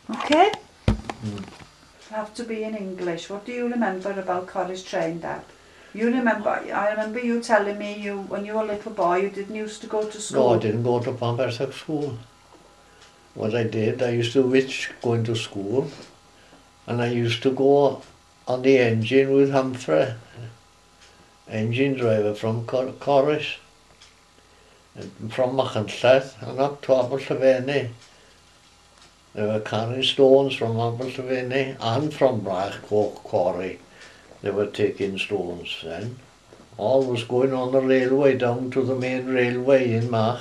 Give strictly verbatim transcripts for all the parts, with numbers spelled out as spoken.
Okay? Mm. Have to be in English. What do you remember about Corris Train, Dad? You remember, I remember you telling me you, when you were a little boy, you didn't used to go to school. No, I didn't go to Pampersack school. What I did, I used to wish going to school, and I used to go on the engine with Humphrey, engine driver from Cor Corris, from Machynlleth and up to Aberllefenni. They were carrying stones from Aberllefenni and from Brach Quarry. They were taking stones then. All was going on the railway down to the main railway in Mach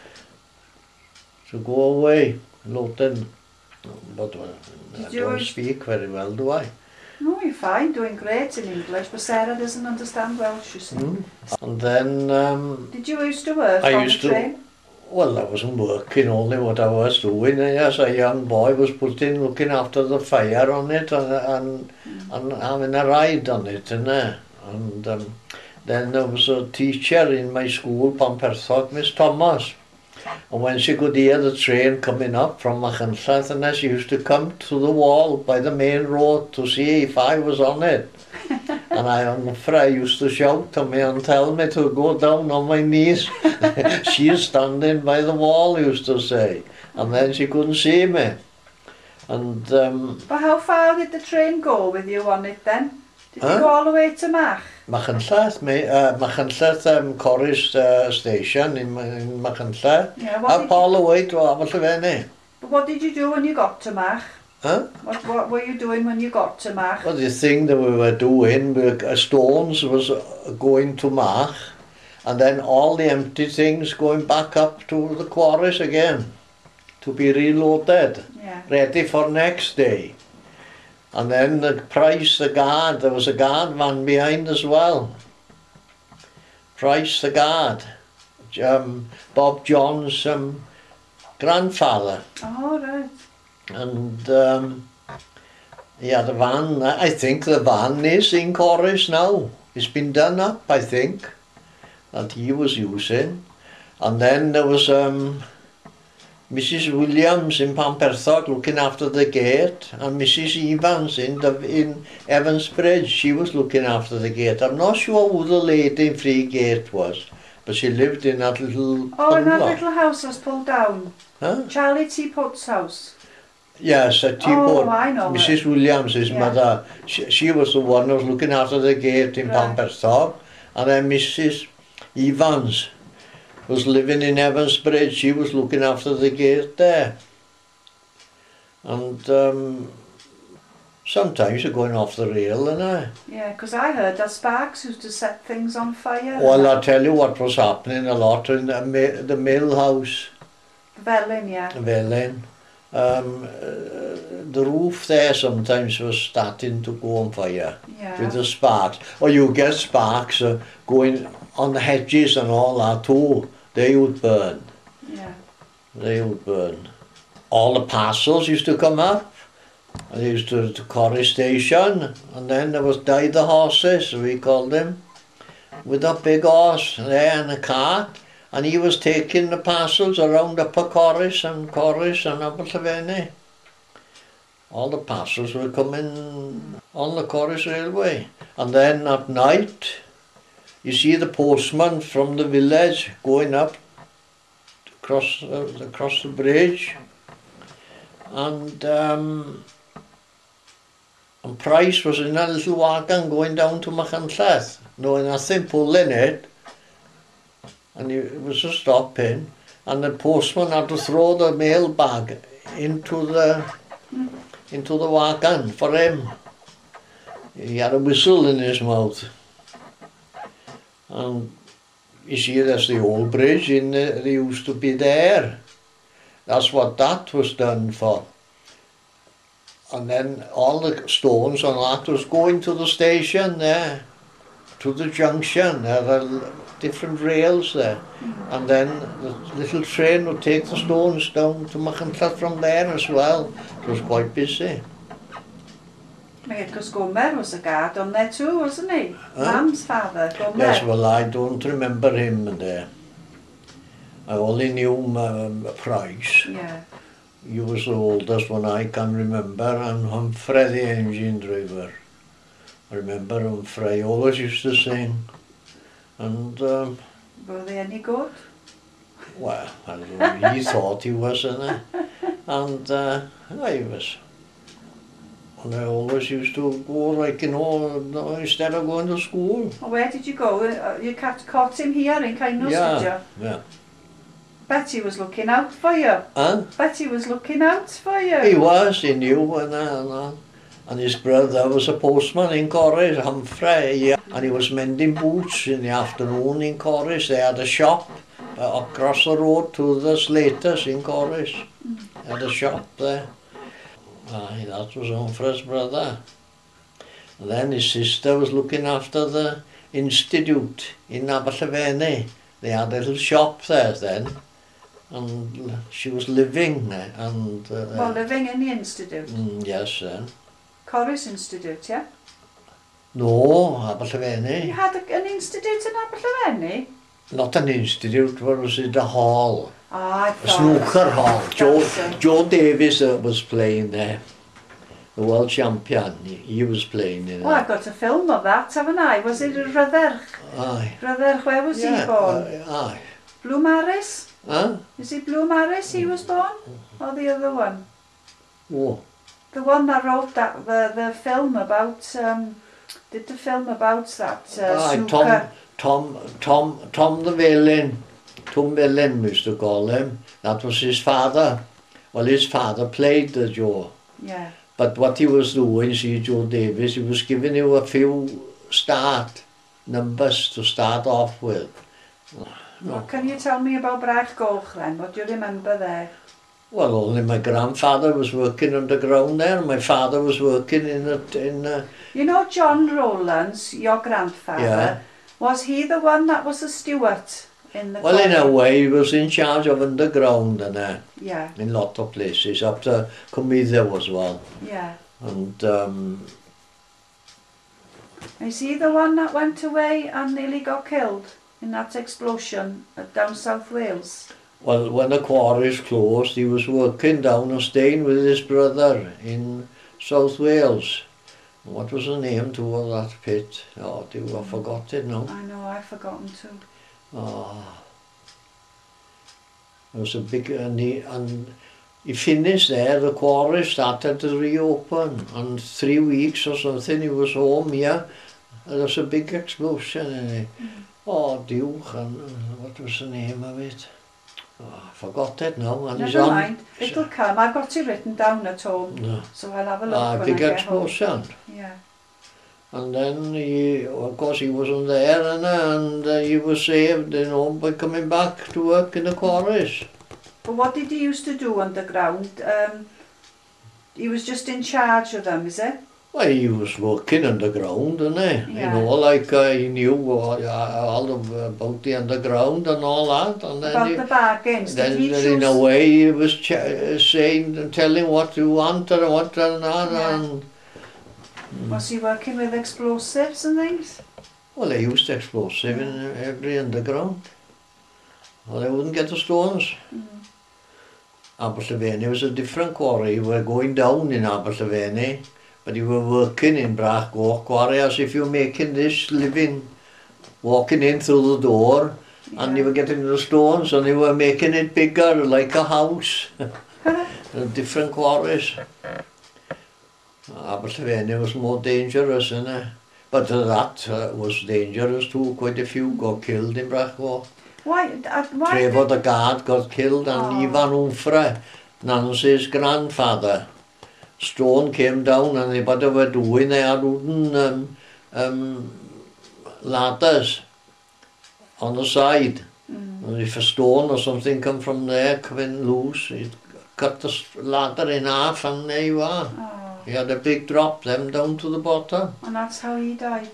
to go away, Lowton. But uh, I Did you don't always- speak very well, do I? No, you're fine, doing great in English, but Sarah doesn't understand Welsh, you see. Mm. And then um, Did you used to work I on used the to- train? well, I wasn't working, only what I was doing. As a young boy, was put in looking after the fire on it and and, Mm. and having a ride on it, and uh, and um, then there was a teacher in my school, Pamperthog, Miss Thomas. And when she could hear the train coming up from Machynlleth, and she used to come to the wall by the main road to see if I was on it. And I, I'm afraid, used to shout to me and tell me to go down on my knees. She's standing by the wall, used to say. And then she couldn't see me. And um, But how far did the train go with you on it then? Did Huh? you go all the way to Mach? Machynlleth, me, uh, Machynlleth um, Corris uh, station in, in Machynlleth. Yeah, what Up did, all the way to Aberllefenni. but what did you do when you got to Mach? Huh? What, what were you doing when you got to Mach? Well, the thing that we were doing, we, uh, stones was uh, going to Mach, and then all the empty things going back up to the quarries again to be reloaded, Yeah. ready for next day. And then the Price, the guard, there was a guard van behind as well. Price, the guard, um, Bob John's um, grandfather. Oh, right. And um, yeah, the van, I think the van is in Corris now. It's been done up, I think, that he was using. And then there was um, Missus Williams in Pamperthog looking after the gate, and Missus Evans in, the, in Evans Bridge, she was looking after the gate. I'm not sure who the lady in Free Gate was, but she lived in that little Oh, and that bungalow. little house was pulled down. Huh? Charlie Teapot's house. Yes, a Oh, Teapot. I know Missus Williams, his Yeah. mother, she, she was the one who was looking after the gate in Right. Pamperthog, and then Missus Evans was living in Evans Bridge. She was looking after the gate there. And um, sometimes you're going off the rail, and I. Yeah, because I heard that Sparks used to set things on fire. Well, I'll tell you what was happening a lot in the, mi- the mill house, Velin, yeah. Velin. Um, uh, the roof there sometimes was starting to go on fire. Yeah. With the sparks. Or you get sparks uh, going on the hedges and all that too. They would burn. Yeah. They would burn. All the parcels used to come up. And they used to to Corris Station. And then there was Die the Horses, we called them. With a big horse there in a cart. And he was taking the parcels around Upper Corris and Corris and Aberllefenni. All the parcels were coming on the Corris Railway. And then at night, you see the postman from the village going up across, uh, across the bridge. And, um, and Price was in a little wagon going down to Machynlleth, knowing nothing, pulling it. And it was a stopping. And the postman had to throw the mail bag into the into the wagon for him. He had a whistle in his mouth. And you see, there's the old bridge, in the, they used to be there. That's what that was done for. And then all the stones on that was going to the station there, to the junction. There are different rails there. And then the little train would take the stones down to Machynlleth from there as well. It was quite busy. Because Gomer was a guard on there too, wasn't he? Huh? Mam's father, Gomer. Yes, well, I don't remember him there. I only knew um, Price. Yeah. you was the oldest one I can remember, and Humphrey the engine driver. I remember Humphrey always used to sing, and um, Were they any good? well, I don't know, he thought he was, innit? And uh, I was, and I always used to go, like, you know, instead of going to school. Oh, where did you go? Uh, You caught, caught him here in Kindness, did you? Yeah, yeah. Betty was looking out for you. Huh? Betty was looking out for you. He was, he knew, and, uh, and, uh, and his brother was a postman in Corris, Humphrey, yeah. And he was mending boots in the afternoon in Corris. They had a shop uh, across the road to the Slaters in Corris. They had a shop there. Aye, that was Humphrey's brother. And then his sister was looking after the institute in Aberllefenni. They had a little shop there then. And she was living there, and uh, Well, living in the institute. mm, yes, then. Corris Institute, yeah? No, Aberllefenni. You had a, an institute in Aberllefenni? Not an institute, what was it? A hall, Ah, I a thought. snooker hall. Joe, That's it. Joe Davis uh, was playing there, the world champion. He, he was playing in Well, I've it. got a film of that, haven't I? Was it Rhyddech? Aye. Rhyddech, where was Yeah, he born? uh, aye. Blue Maris? Huh? Is it Blue Maris he was born? Or the other one? Oh, The one that wrote that, the, the film about, um, did the film about that uh, aye, snooker. Tom, Tom, Tom, Tom the villain. Tom Villain, we used to call him. That was his father. Well, his father played the Joe. Yeah. But what he was doing, see, Joe Davis, he was giving you a few start numbers to start off with. No. What can you tell me about Brach Goch then? What do you remember there? Well, only my grandfather was working underground there, and my father was working in a, in a, You know John Rowlands, your grandfather, Yeah. was he the one that was a steward in the well, in a quarry? way, he was in charge of underground and uh, Yeah, in lot of places, up to Comida as well. yeah. And um, Is he the one that went away and nearly got killed in that explosion at down South Wales? well, when the quarries closed, he was working down and staying with his brother in South Wales. What was the name to all that pit? Oh, do I forgot it now. I know, I've forgotten too. Oh. It was a big, and he, and he finished there, the quarry started to reopen, and three weeks or something he was home here. There was a big explosion in it. Mm. Oh, Duke, and uh, what was the name of it? Oh, I forgot it now. And he's Never on, mind, it'll come. I've got it written down at home, No. so I'll have a look Ah, when big I get home. explosion. Yeah. And then he, of course he wasn't there, and, and uh, he was saved, you know, by coming back to work in the quarries. But what did he used to do underground? Um, he was just in charge of them, is it? Well, he was working underground, didn't he? Yeah. You know, like uh, he knew all, uh, all of, about the underground and all that. And then, About he, the bargains. then Did he choose? in a way he was ch saying and telling what you want and what and that. Yeah. And, Was he working with explosives and things? well, they used explosive in every underground. Well, they wouldn't get the stones. Mm. Aberllefenni was a different quarry. You were going down in Aberllefenni, but you were working in Brach Goch quarry as if you're making this living, walking in through the door, and you were getting the stones and you were making it bigger, like a house. Different quarries. Aberllefenni was more dangerous, innit? But that uh, was dangerous too. Quite a few got killed in Brach Goch. Why? Uh, why Trevor did, the guard got killed, and Oh. Ivan Humphrey, Nancy's grandfather. Stone came down, and they, what they were doing, they had wooden um, um, ladders on the side. Mm. And if a stone or something come from there, coming loose, it cut the s- ladder in half, and there you are. Oh, He had a big drop, them down to the bottom. and that's how he died.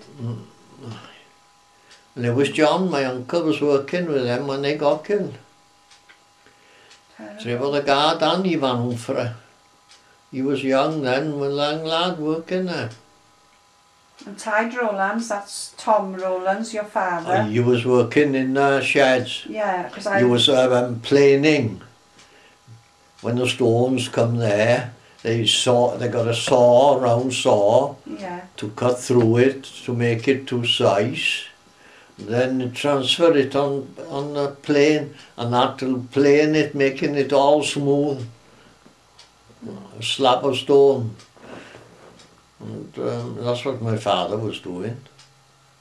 And it was John, my uncle, was working with them when they got killed. Terrible. Trevor the guard and Ivan Humphrey. He was young then, a young lad working there. And Tide Rowlands, that's Tom Rowlands, your father. He was working in uh, sheds. Yeah, because I. He was uh, um, planing. when the stones come there, they saw, they got a saw, a round saw, Yeah. to cut through it, to make it to size. Then transfer it on, on the plane, and that will plane it, making it all smooth. A slab of stone. And um, that's what my father was doing.